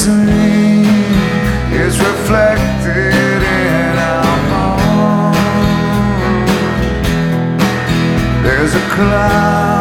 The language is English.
destiny is reflected in our home. There's a cloud